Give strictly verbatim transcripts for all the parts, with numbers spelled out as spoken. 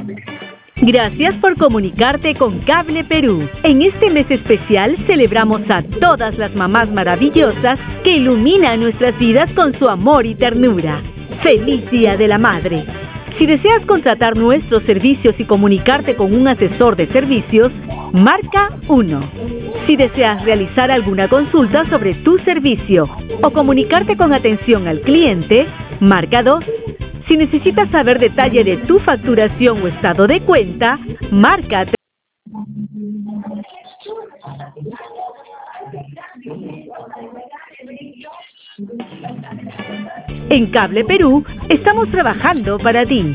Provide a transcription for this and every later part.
Gracias por comunicarte con Cable Perú. En este mes especial celebramos a todas las mamás maravillosas que iluminan nuestras vidas con su amor y ternura. ¡Feliz Día de la Madre! Si deseas contratar nuestros servicios y comunicarte con un asesor de servicios, marca uno. Si deseas realizar alguna consulta sobre tu servicio o comunicarte con atención al cliente, marca dos. Si necesitas saber detalle de tu facturación o estado de cuenta, marca tres. En Cable Perú estamos trabajando para ti.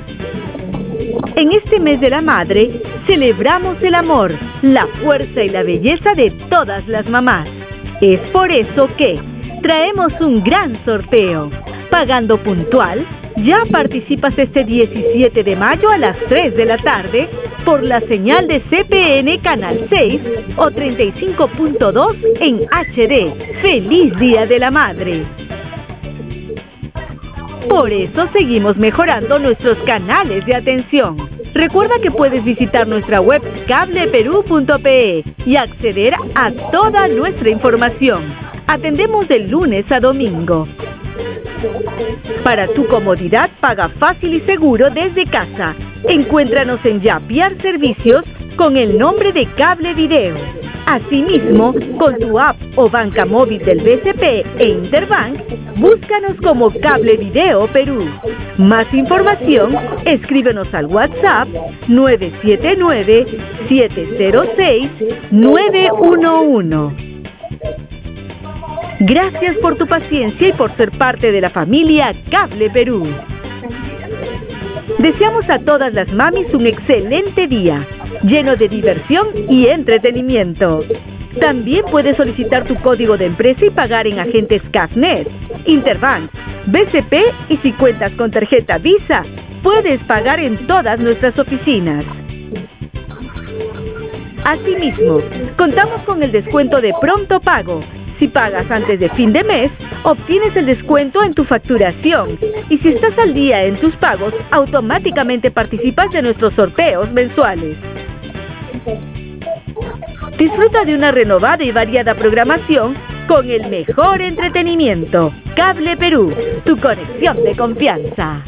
En este mes de la madre, celebramos el amor, la fuerza y la belleza de todas las mamás. Es por eso que traemos un gran sorteo. Pagando puntual, ya participas este diecisiete de mayo a las tres de la tarde por la señal de C P N Canal seis o treinta y cinco punto dos en H D. ¡Feliz Día de la Madre! Por eso seguimos mejorando nuestros canales de atención. Recuerda que puedes visitar nuestra web cable perú punto pe y acceder a toda nuestra información. Atendemos de lunes a domingo. Para tu comodidad, paga fácil y seguro desde casa. Encuéntranos en Yapiar Servicios con el nombre de Cable Video. Asimismo, con tu app o banca móvil del B C P e Interbank, búscanos como Cable Video Perú. Más información, escríbenos al WhatsApp nueve siete nueve, siete cero seis, nueve uno uno. Gracias por tu paciencia y por ser parte de la familia Cable Perú. Deseamos a todas las mamis un excelente día, lleno de diversión y entretenimiento. También puedes solicitar tu código de empresa y pagar en agentes Cafnet, Interbank, B C P y si cuentas con tarjeta Visa, puedes pagar en todas nuestras oficinas. Asimismo, contamos con el descuento de pronto pago. Si pagas antes de fin de mes, obtienes el descuento en tu facturación. Y si estás al día en tus pagos, automáticamente participas de nuestros sorteos mensuales. Disfruta de una renovada y variada programación con el mejor entretenimiento. Cable Perú, tu conexión de confianza.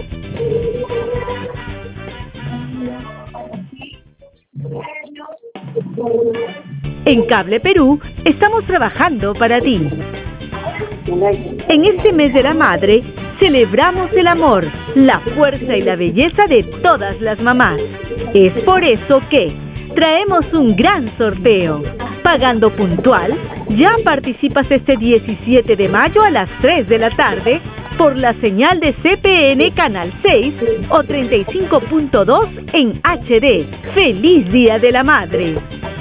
En Cable Perú estamos trabajando para ti. En este mes de la madre, celebramos el amor, la fuerza y la belleza de todas las mamás. Es por eso que traemos un gran sorteo. Pagando puntual, ya participas este diecisiete de mayo a las tres de la tarde por la señal de C P N Canal seis o treinta y cinco punto dos en H D. ¡Feliz Día de la Madre!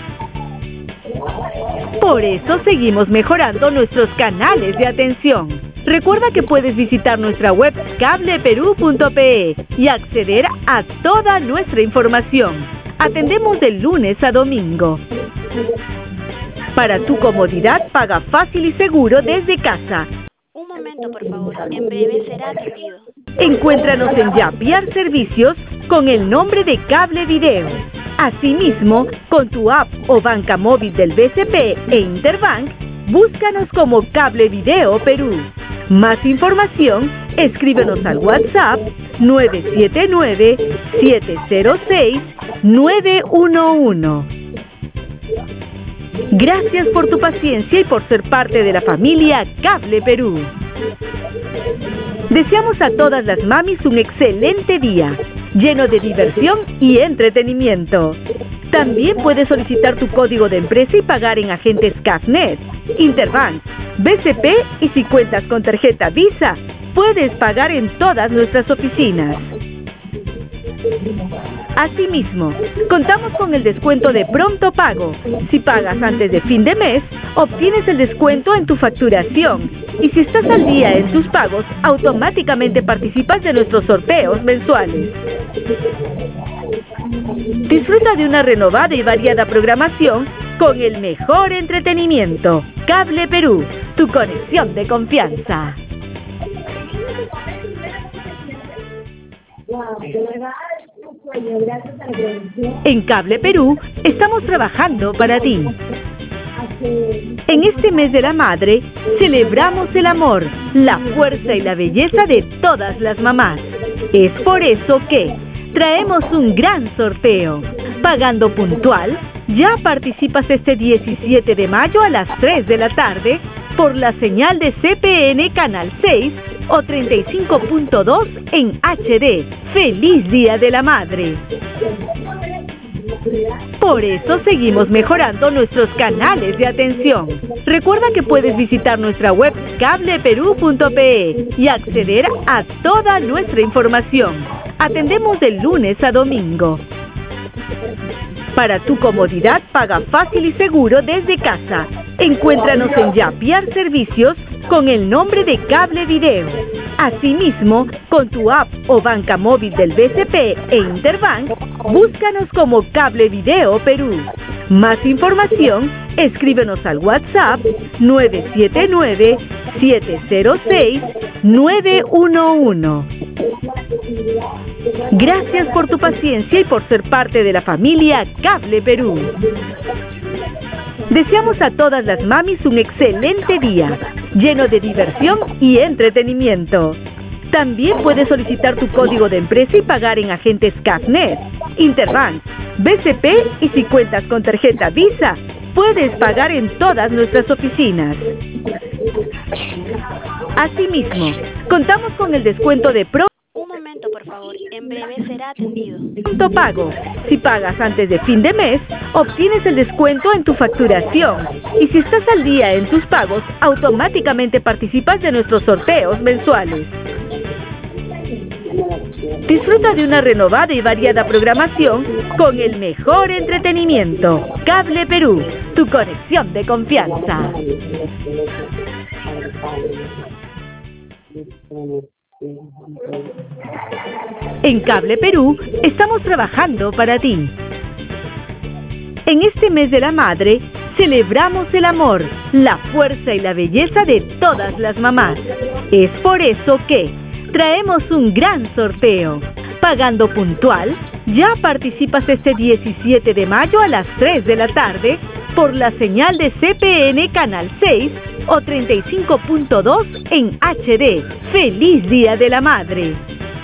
Por eso seguimos mejorando nuestros canales de atención. Recuerda que puedes visitar nuestra web cable perú punto pe y acceder a toda nuestra información. Atendemos de lunes a domingo. Para tu comodidad, paga fácil y seguro desde casa. Un momento, por favor. En breve será atendido. Encuéntranos en Yapiar Servicios con el nombre de Cable Video. Asimismo, con tu app o banca móvil del B C P e Interbank, búscanos como Cable Video Perú. Más información, escríbenos al WhatsApp nueve siete nueve, siete cero seis, nueve uno uno. Gracias por tu paciencia y por ser parte de la familia Cable Perú. Deseamos a todas las mamis un excelente día, lleno de diversión y entretenimiento. También puedes solicitar tu código de empresa y pagar en agentes Cafnet, Interbank, B C P y si cuentas con tarjeta Visa, puedes pagar en todas nuestras oficinas. Asimismo, contamos con el descuento de pronto pago. Si pagas antes de fin de mes, obtienes el descuento en tu facturación. Y si estás al día en tus pagos, automáticamente participas de nuestros sorteos mensuales. Disfruta de una renovada y variada programación con el mejor entretenimiento. Cable Perú, tu conexión de confianza. En Cable Perú estamos trabajando para ti. En este mes de la madre, celebramos el amor, la fuerza y la belleza de todas las mamás. Es por eso que traemos un gran sorteo. Pagando puntual, ya participas este diecisiete de mayo a las tres de la tarde por la señal de C P N Canal seis o treinta y cinco punto dos en H D. ¡Feliz Día de la Madre! Por eso seguimos mejorando nuestros canales de atención. Recuerda que puedes visitar nuestra web cable perú punto pe y acceder a toda nuestra información. Atendemos de lunes a domingo. Para tu comodidad, paga fácil y seguro desde casa. Encuéntranos en Yapiar Servicios con el nombre de Cable Video. Asimismo, con tu app o banca móvil del B C P e Interbank, búscanos como Cable Video Perú. Más información, escríbenos al WhatsApp nueve siete nueve, siete cero seis, nueve uno uno. Gracias por tu paciencia y por ser parte de la familia Cable Perú. Deseamos a todas las mamis un excelente día, lleno de diversión y entretenimiento. También puedes solicitar tu código de empresa y pagar en agentes Cafnet, Interbank, B C P y si cuentas con tarjeta Visa, puedes pagar en todas nuestras oficinas. Asimismo, contamos con el descuento de Pro. Un momento, por favor. En breve será atendido. Punto pago. Si pagas antes de fin de mes, obtienes el descuento en tu facturación. Y si estás al día en tus pagos, automáticamente participas de nuestros sorteos mensuales. Disfruta de una renovada y variada programación con el mejor entretenimiento. Cable Perú, tu conexión de confianza. En Cable Perú estamos trabajando para ti. En este mes de la madre, celebramos el amor, la fuerza y la belleza de todas las mamás. Es por eso que traemos un gran sorteo. Pagando puntual, ya participas este diecisiete de mayo a las tres de la tarde por la señal de C P N Canal seis o treinta y cinco punto dos en H D. ¡Feliz Día de la Madre!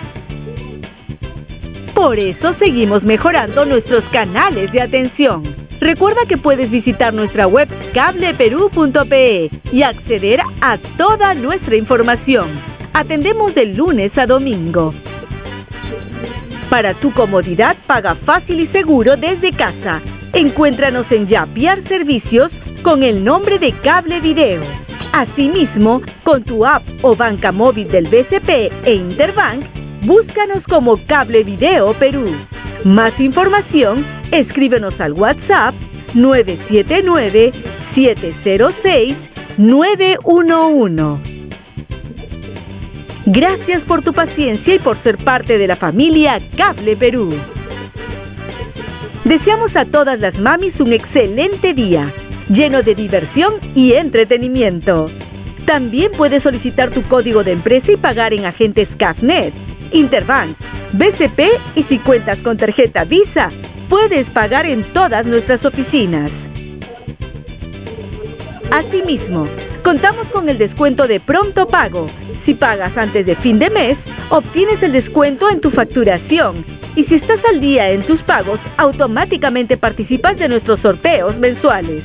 Por eso seguimos mejorando nuestros canales de atención. Recuerda que puedes visitar nuestra web cable perú punto pe y acceder a toda nuestra información. Atendemos de lunes a domingo. Para tu comodidad, paga fácil y seguro desde casa. Encuéntranos en Yapiar Servicios con el nombre de Cable Video. Asimismo, con tu app o banca móvil del B C P e Interbank, búscanos como Cable Video Perú. Más información, escríbenos al WhatsApp nueve siete nueve, siete cero seis, nueve uno uno. Gracias por tu paciencia y por ser parte de la familia Cable Perú. Deseamos a todas las mamis un excelente día, lleno de diversión y entretenimiento. También puedes solicitar tu código de empresa y pagar en agentes Cafnet, Interbank, B C P y si cuentas con tarjeta Visa, puedes pagar en todas nuestras oficinas. Asimismo, contamos con el descuento de Pronto Pago. Si pagas antes de fin de mes, obtienes el descuento en tu facturación. Y si estás al día en tus pagos, automáticamente participas de nuestros sorteos mensuales.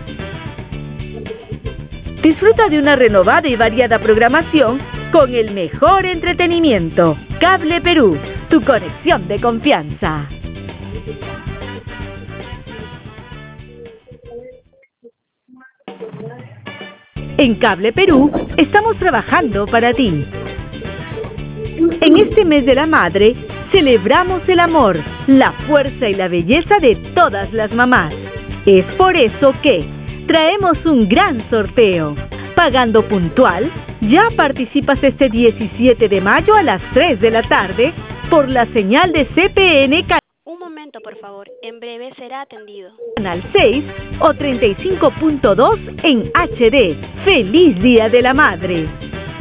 Disfruta de una renovada y variada programación con el mejor entretenimiento. Cable Perú, tu conexión de confianza. En Cable Perú estamos trabajando para ti. En este mes de la madre, celebramos el amor, la fuerza y la belleza de todas las mamás. Es por eso que traemos un gran sorteo. Pagando puntual, ya participas este diecisiete de mayo a las tres de la tarde por la señal de C P N Canal. Un momento, por favor. En breve será atendido. Canal seis o treinta y cinco punto dos en H D. ¡Feliz Día de la Madre!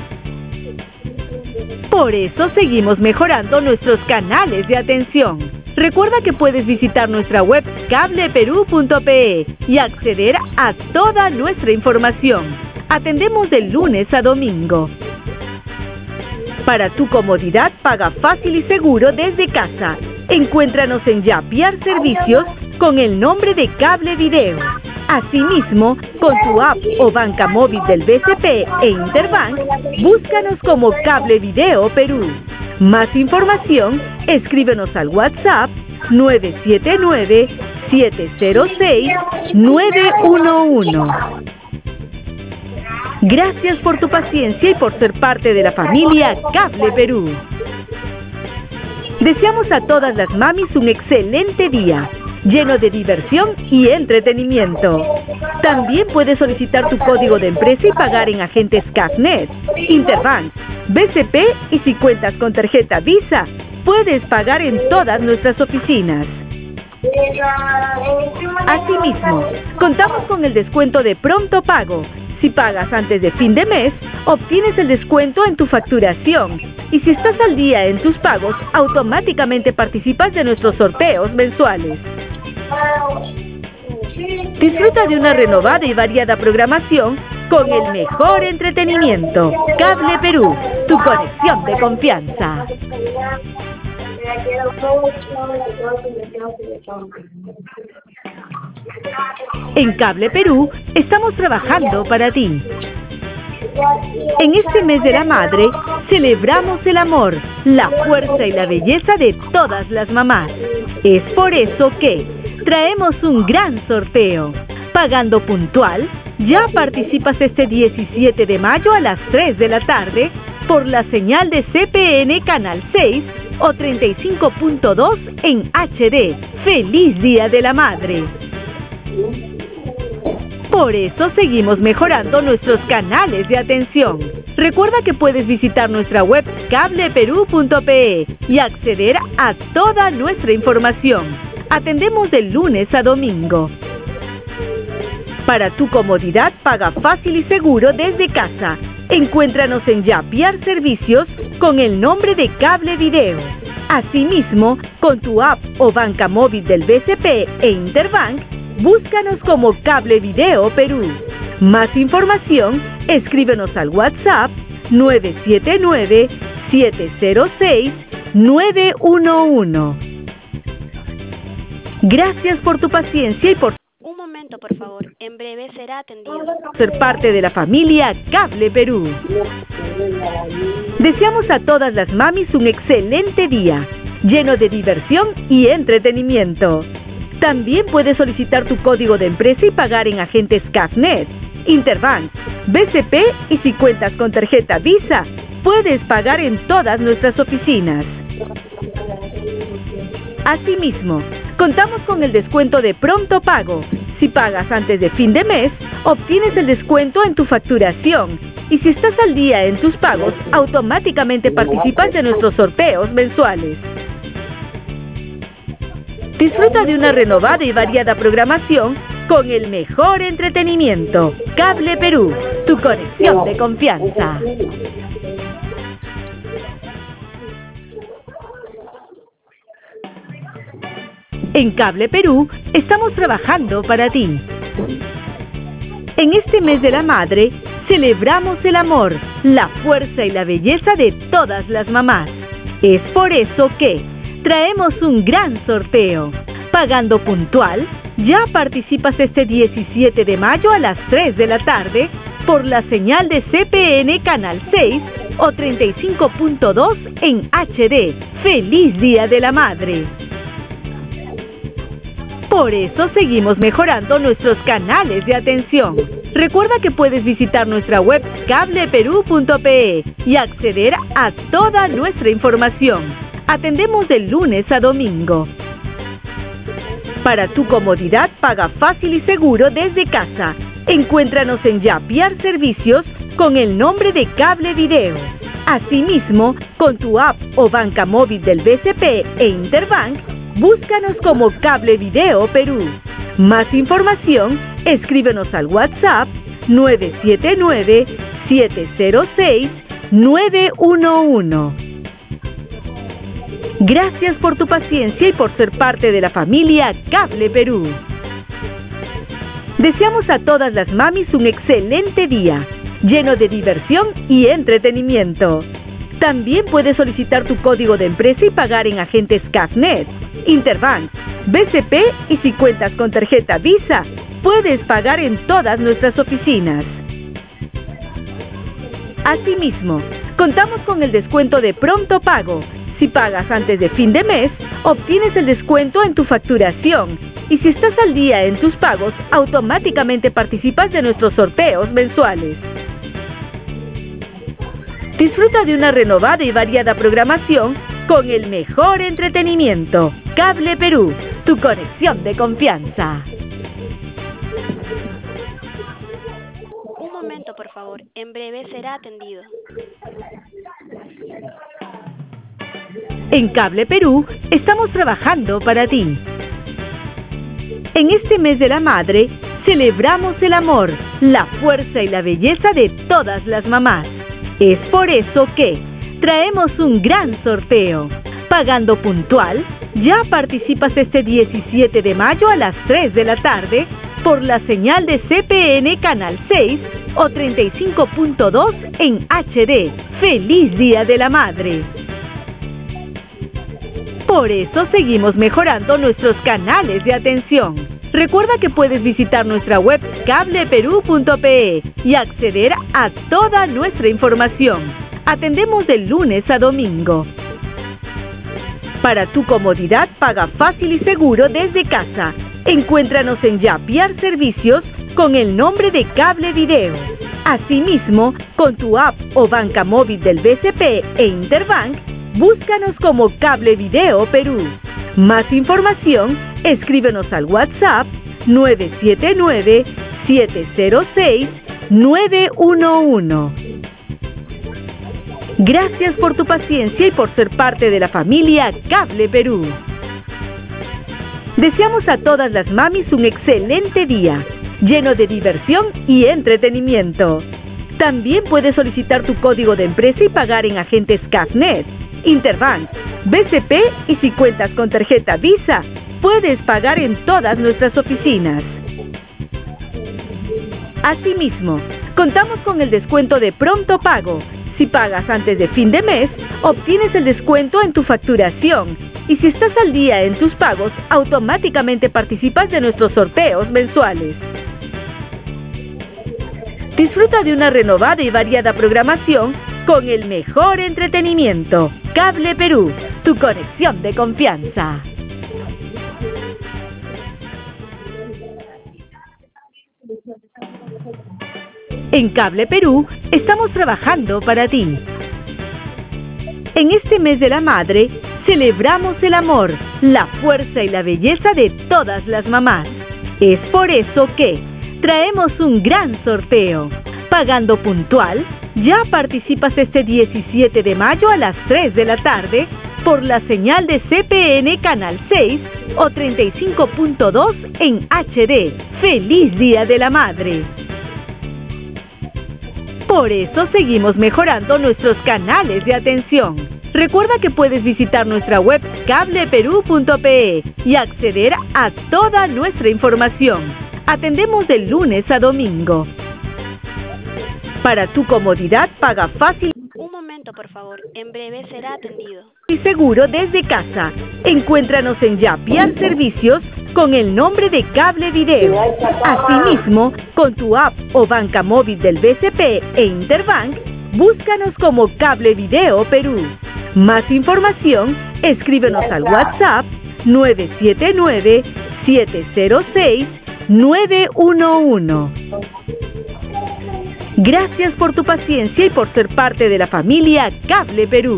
Por eso seguimos mejorando nuestros canales de atención. Recuerda que puedes visitar nuestra web cable perú punto pe y acceder a toda nuestra información. Atendemos de lunes a domingo. Para tu comodidad, paga fácil y seguro desde casa. Encuéntranos en Yapiar Servicios con el nombre de Cable Video. Asimismo, con tu app o banca móvil del B C P e Interbank, búscanos como Cable Video Perú. Más información, escríbenos al WhatsApp nueve siete nueve, siete cero seis, nueve uno uno. Gracias por tu paciencia y por ser parte de la familia Cable Perú. Deseamos a todas las mamis un excelente día, lleno de diversión y entretenimiento. También puedes solicitar tu código de empresa y pagar en agentes Cafnet, Interbank, B C P y si cuentas con tarjeta Visa, puedes pagar en todas nuestras oficinas. Asimismo, contamos con el descuento de pronto pago. Si pagas antes de fin de mes, obtienes el descuento en tu facturación. Y si estás al día en tus pagos, automáticamente participas de nuestros sorteos mensuales. Disfruta de una renovada y variada programación con el mejor entretenimiento. Cable Perú, tu conexión de confianza. En Cable Perú estamos trabajando para ti. En este mes de la madre, celebramos el amor, la fuerza y la belleza de todas las mamás. Es por eso que traemos un gran sorteo. Pagando puntual, ya participas este diecisiete de mayo a las tres de la tarde por la señal de C P N Canal seis o treinta y cinco punto dos en H D. ¡Feliz Día de la Madre! Por eso seguimos mejorando nuestros canales de atención. Recuerda que puedes visitar nuestra web cable perú punto pe y acceder a toda nuestra información. Atendemos de lunes a domingo. Para tu comodidad, paga fácil y seguro desde casa. Encuéntranos en Yapiar Servicios con el nombre de Cable Video. Asimismo, con tu app o banca móvil del B C P e Interbank, búscanos como Cable Video Perú. Más información, escríbenos al WhatsApp nueve siete nueve, siete cero seis, nueve uno uno. Gracias por tu paciencia y por Un momento, por favor. En breve será atendido. ser parte de la familia Cable Perú. Deseamos a todas las mamis un excelente día, lleno de diversión y entretenimiento. También puedes solicitar tu código de empresa y pagar en agentes Cafnet, Interbank, B C P y si cuentas con tarjeta Visa, puedes pagar en todas nuestras oficinas. Asimismo, contamos con el descuento de pronto pago. Si pagas antes de fin de mes, obtienes el descuento en tu facturación. Y si estás al día en tus pagos, automáticamente participas de nuestros sorteos mensuales. Disfruta de una renovada y variada programación con el mejor entretenimiento. Cable Perú, tu conexión de confianza. En Cable Perú estamos trabajando para ti. En este mes de la madre, celebramos el amor, la fuerza y la belleza de todas las mamás. Es por eso que traemos un gran sorteo. Pagando puntual, ya participas este diecisiete de mayo a las tres de la tarde por la señal de C P N Canal seis o treinta y cinco punto dos en H D. ¡Feliz Día de la Madre! Por eso seguimos mejorando nuestros canales de atención. Recuerda que puedes visitar nuestra web cable perú punto pe y acceder a toda nuestra información. Atendemos de lunes a domingo. Para tu comodidad, paga fácil y seguro desde casa. Encuéntranos en Yapiar Servicios con el nombre de Cable Video. Asimismo, con tu app o banca móvil del B C P e Interbank, búscanos como Cable Video Perú. Más información, escríbenos al WhatsApp nueve siete nueve, siete cero seis, nueve uno uno. Gracias por tu paciencia y por ser parte de la familia Cable Perú. Deseamos a todas las mamis un excelente día, lleno de diversión y entretenimiento. También puedes solicitar tu código de empresa y pagar en agentes Cafnet, Interbank, B C P y si cuentas con tarjeta Visa, puedes pagar en todas nuestras oficinas. Asimismo, contamos con el descuento de pronto pago. Si pagas antes de fin de mes, obtienes el descuento en tu facturación. Y si estás al día en tus pagos, automáticamente participas de nuestros sorteos mensuales. Disfruta de una renovada y variada programación con el mejor entretenimiento. Cable Perú, tu conexión de confianza. Un momento, por favor. En breve será atendido. En Cable Perú estamos trabajando para ti. En este mes de la madre, celebramos el amor, la fuerza y la belleza de todas las mamás. Es por eso que traemos un gran sorteo. Pagando puntual, ya participas este diecisiete de mayo a las tres de la tarde por la señal de C P N Canal seis o treinta y cinco punto dos en H D. ¡Feliz Día de la Madre! Por eso seguimos mejorando nuestros canales de atención. Recuerda que puedes visitar nuestra web cable perú punto pe y acceder a toda nuestra información. Atendemos de lunes a domingo. Para tu comodidad, paga fácil y seguro desde casa. Encuéntranos en Yapiar Servicios con el nombre de Cable Video. Asimismo, con tu app o banca móvil del B C P e Interbank, búscanos como Cable Video Perú. Más información, escríbenos al WhatsApp nueve siete nueve, siete cero seis, nueve uno uno. Gracias por tu paciencia y por ser parte de la familia Cable Perú. Deseamos a todas las mamis un excelente día, lleno de diversión y entretenimiento. También puedes solicitar tu código de empresa y pagar en agentes Cafnet, Interbank, B C P y si cuentas con tarjeta Visa, puedes pagar en todas nuestras oficinas. Asimismo, contamos con el descuento de pronto pago. Si pagas antes de fin de mes, obtienes el descuento en tu facturación. Y si estás al día en tus pagos, automáticamente participas de nuestros sorteos mensuales. Disfruta de una renovada y variada programación con el mejor entretenimiento. Cable Perú, tu conexión de confianza. En Cable Perú estamos trabajando para ti. En este mes de la madre, celebramos el amor, la fuerza y la belleza de todas las mamás. Es por eso que traemos un gran sorteo. Pagando puntual, ya participas este diecisiete de mayo a las tres de la tarde por la señal de C P N Canal seis o treinta y cinco punto dos en H D. ¡Feliz Día de la Madre! Por eso seguimos mejorando nuestros canales de atención. Recuerda que puedes visitar nuestra web cable perú punto pe y acceder a toda nuestra información. Atendemos de lunes a domingo. Para tu comodidad, paga fácil. Un momento, por favor. En breve será atendido. Y seguro desde casa. Encuéntranos en Yapiar Servicios con el nombre de Cable Video. Asimismo, con tu app o banca móvil del B C P e Interbank, búscanos como Cable Video Perú. Más información, escríbenos al WhatsApp nueve siete nueve, siete cero seis, nueve uno uno. Gracias por tu paciencia y por ser parte de la familia Cable Perú.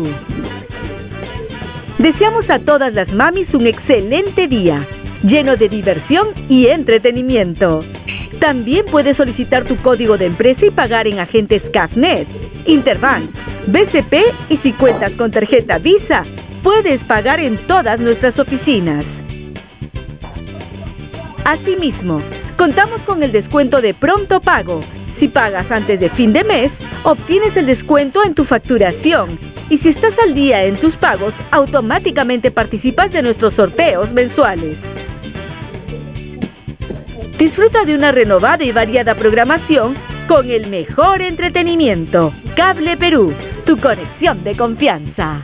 Deseamos a todas las mamis un excelente día, lleno de diversión y entretenimiento. También puedes solicitar tu código de empresa y pagar en agentes Cafnet, Interbank, B C P y si cuentas con tarjeta Visa, puedes pagar en todas nuestras oficinas. Asimismo, contamos con el descuento de pronto pago. Si pagas antes de fin de mes, obtienes el descuento en tu facturación. Y si estás al día en tus pagos, automáticamente participas de nuestros sorteos mensuales. Disfruta de una renovada y variada programación con el mejor entretenimiento. Cable Perú, tu conexión de confianza.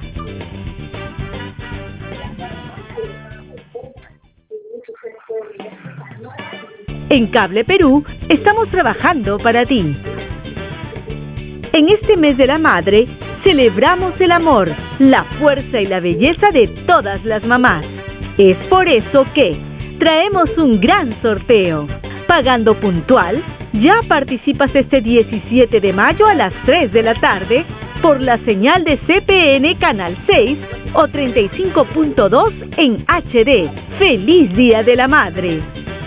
En Cable Perú estamos trabajando para ti. En este mes de la madre, celebramos el amor, la fuerza y la belleza de todas las mamás. Es por eso que traemos un gran sorteo. Pagando puntual, ya participas este diecisiete de mayo a las tres de la tarde por la señal de C P N Canal seis o treinta y cinco punto dos en H D. ¡Feliz Día de la Madre!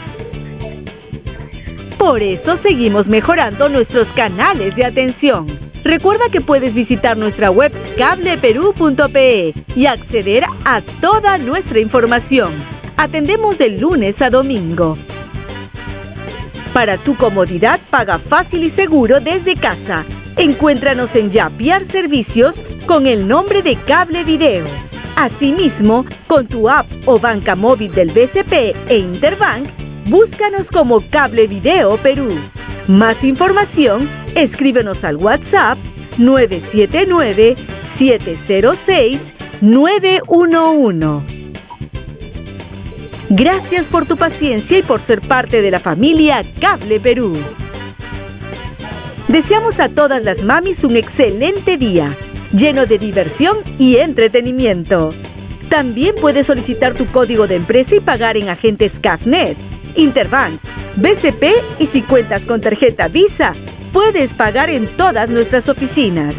Por eso seguimos mejorando nuestros canales de atención. Recuerda que puedes visitar nuestra web cable perú punto pe y acceder a toda nuestra información. Atendemos de lunes a domingo. Para tu comodidad, paga fácil y seguro desde casa. Encuéntranos en Yapiar Servicios con el nombre de Cable Video. Asimismo, con tu app o banca móvil del B C P e Interbank, búscanos como Cable Video Perú. Más información, escríbenos al WhatsApp nueve siete nueve, siete cero seis, nueve uno uno. Gracias por tu paciencia y por ser parte de la familia Cable Perú. Deseamos a todas las mamis un excelente día, lleno de diversión y entretenimiento. También puedes solicitar tu código de empresa y pagar en agentes Cafnet, Interbank, B C P y si cuentas con tarjeta Visa, puedes pagar en todas nuestras oficinas.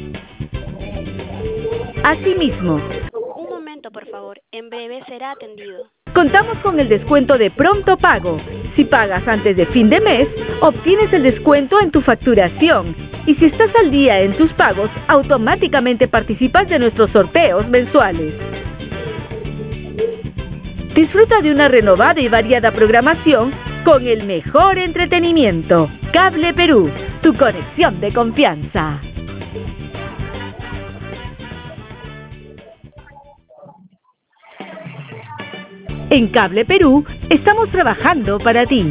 Asimismo, Un momento, por favor. En breve será atendido. contamos con el descuento de pronto pago. Si pagas antes de fin de mes, obtienes el descuento en tu facturación. Y si estás al día en tus pagos, automáticamente participas de nuestros sorteos mensuales. Disfruta de una renovada y variada programación con el mejor entretenimiento. Cable Perú, tu conexión de confianza. En Cable Perú estamos trabajando para ti.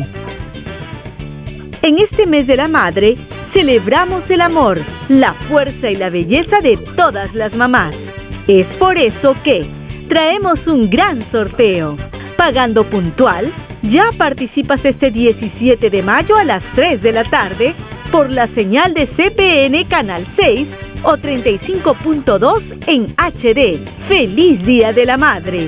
En este mes de la madre, celebramos el amor, la fuerza y la belleza de todas las mamás. Es por eso que traemos un gran sorteo. Pagando puntual, ya participas este diecisiete de mayo a las tres de la tarde por la señal de C P N Canal seis o treinta y cinco punto dos en H D. ¡Feliz Día de la Madre!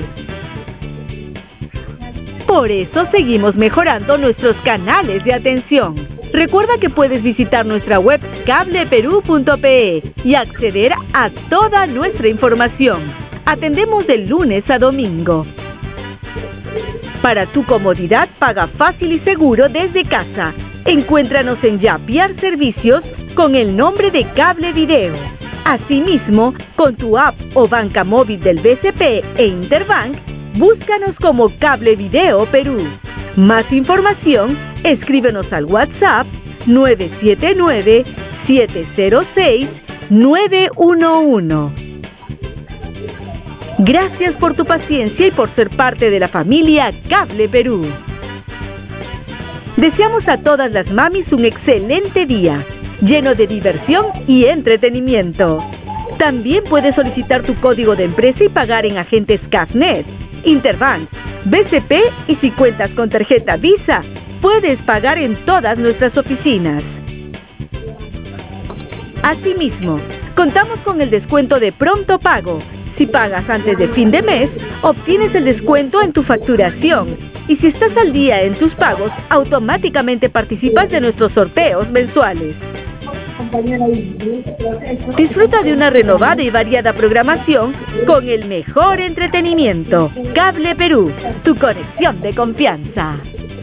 Por eso seguimos mejorando nuestros canales de atención. Recuerda que puedes visitar nuestra web cable perú punto pe y acceder a toda nuestra información. Atendemos de lunes a domingo. Para tu comodidad, paga fácil y seguro desde casa. Encuéntranos en Yapiar Servicios con el nombre de Cable Video. Asimismo, con tu app o banca móvil del B C P e Interbank, búscanos como Cable Video Perú. Más información, escríbenos al WhatsApp nueve siete nueve, siete cero seis, nueve uno uno. Gracias por tu paciencia y por ser parte de la familia Cable Perú. Deseamos a todas las mamis un excelente día, lleno de diversión y entretenimiento. También puedes solicitar tu código de empresa y pagar en agentes Cafnet, Interbank, B C P y si cuentas con tarjeta Visa, puedes pagar en todas nuestras oficinas. Asimismo, contamos con el descuento de pronto pago. Si pagas antes de fin de mes, obtienes el descuento en tu facturación. Y si estás al día en tus pagos, automáticamente participas de nuestros sorteos mensuales. Disfruta de una renovada y variada programación con el mejor entretenimiento. Cable Perú, tu conexión de confianza.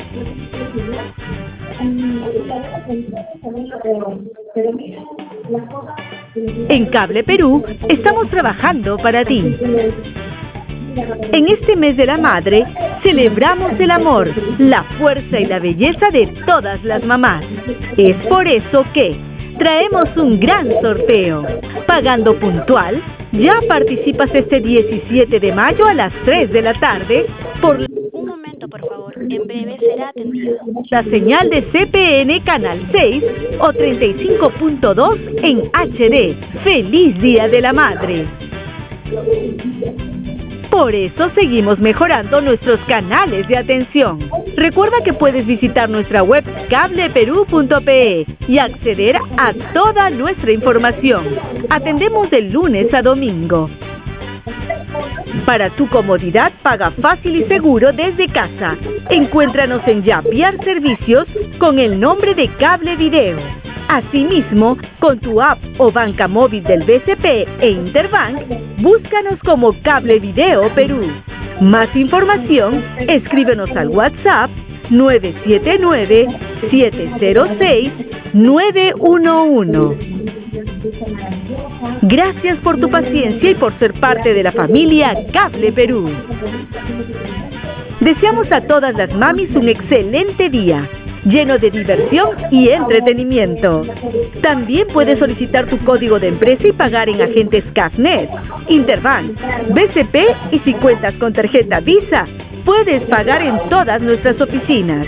En Cable Perú estamos trabajando para ti. En este mes de la madre, celebramos el amor, la fuerza y la belleza de todas las mamás. Es por eso que traemos un gran sorteo. Pagando puntual, ya participas este diecisiete de mayo a las tres de la tarde por Un momento, por favor. En breve será atendido. la señal de C P N Canal seis o treinta y cinco punto dos en H D. ¡Feliz Día de la Madre! Por eso seguimos mejorando nuestros canales de atención. Recuerda que puedes visitar nuestra web cable perú punto pe y acceder a toda nuestra información. Atendemos de lunes a domingo. Para tu comodidad, paga fácil y seguro desde casa. Encuéntranos en Yapiar Servicios con el nombre de Cable Video. Asimismo, con tu app o banca móvil del B C P e Interbank, búscanos como Cable Video Perú. Más información, escríbenos al WhatsApp nueve siete nueve, siete cero seis, nueve uno uno. Gracias por tu paciencia y por ser parte de la familia Cable Perú. Deseamos a todas las mamis un excelente día, lleno de diversión y entretenimiento. También puedes solicitar tu código de empresa y pagar en agentes Cafnet, Interbank, B C P y si cuentas con tarjeta Visa, puedes pagar en todas nuestras oficinas.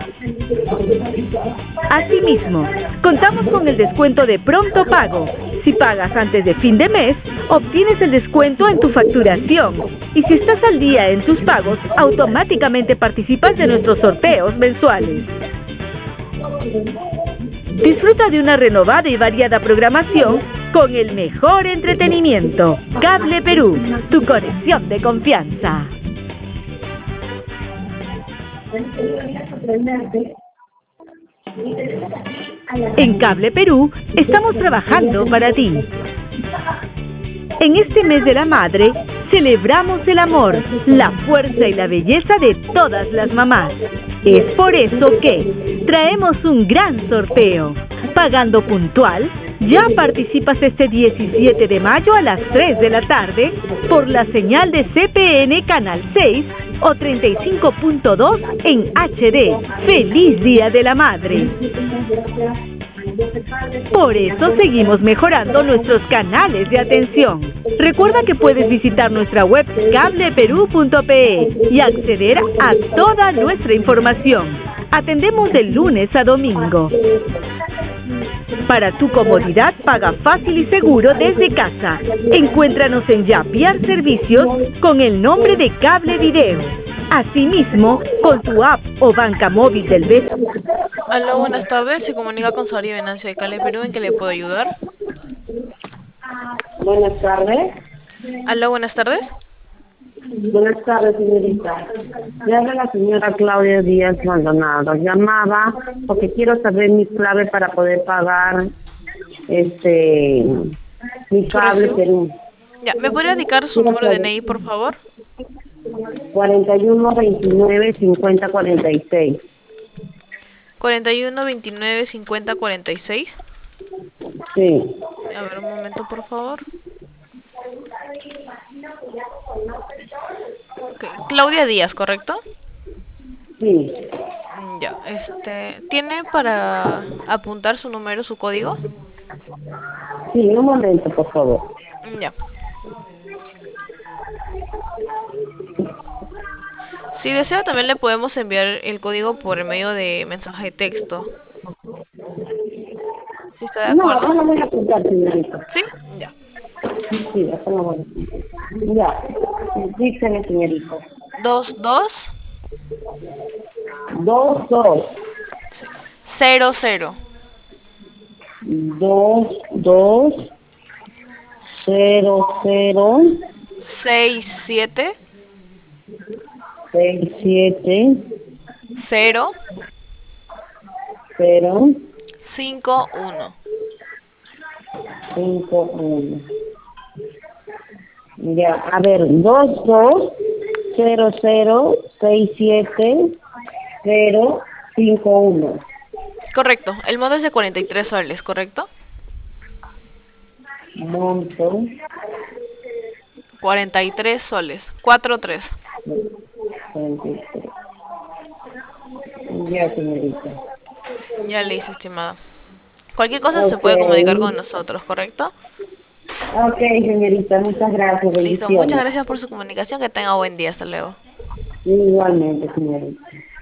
Asimismo, contamos con el descuento de pronto pago. Si pagas antes de fin de mes, obtienes el descuento en tu facturación. Y si estás al día en tus pagos, automáticamente participas de nuestros sorteos mensuales. Disfruta de una renovada y variada programación con el mejor entretenimiento. Cable Perú, tu conexión de confianza. En Cable Perú estamos trabajando para ti. En este mes de la madre, celebramos el amor, la fuerza y la belleza de todas las mamás. Es por eso que traemos un gran sorteo. Pagando puntual, ya participas este diecisiete de mayo a las tres de la tarde por la señal de C P N Canal seis o treinta y cinco punto dos en H D. ¡Feliz Día de la Madre! Por eso seguimos mejorando nuestros canales de atención. Recuerda que puedes visitar nuestra web cable perú punto pe y acceder a toda nuestra información. Atendemos de lunes a domingo. Para tu comodidad, paga fácil y seguro desde casa. Encuéntranos en Yapiar Servicios con el nombre de Cable Video. Asimismo, con tu app o banca móvil del B C P. Aló, buenas tardes. Se comunica con Sabrina Venancio de Cable Perú. ¿En qué le puedo ayudar? Buenas tardes. Aló, buenas tardes. Buenas tardes, señorita. Le habla la señora Claudia Díaz Maldonado. Llamaba porque quiero saber mi clave para poder pagar este mi Cable Perú. Ya, ¿me podría indicar su número de D N I, por favor? cuarenta y uno, veintinueve, cincuenta, cuarenta y seis. cuarenta y uno, veintinueve, cincuenta, cuarenta y seis. Sí. A ver, un momento, por favor. Okay. Claudia Díaz, ¿correcto? Sí. Ya, este, ¿tiene para apuntar su número, su código? Sí, un momento, por favor. Ya. Si desea, también le podemos enviar el código por medio de mensaje de texto. ¿Sí está de No, acuerdo? no lo voy a apuntar, señorita. ¿Sí? Ya. Sí, eso no voy a... Ya. Dígame, señorita. Dos, dos, Dos, dos. cero, cero. Dos, dos. Cero, cero. Seis, siete, Seis, siete. cero, Cero. cinco, uno. Cinco, uno. Ya, a ver, dos, dos, cero, cero, seis, siete, cero, cinco, uno. Correcto. El modo es de cuarenta y tres soles, ¿correcto? Monto. cuarenta y tres soles. cuatro, tres. cuarenta y tres. Ya, señorita. Ya le hice, estimada. Cualquier cosa se Ok. puede comunicar con nosotros, ¿correcto? Ok, señorita, muchas gracias. Listo, muchas Bendiciones. gracias por su comunicación, que tenga buen día, hasta luego. Igualmente, señorita.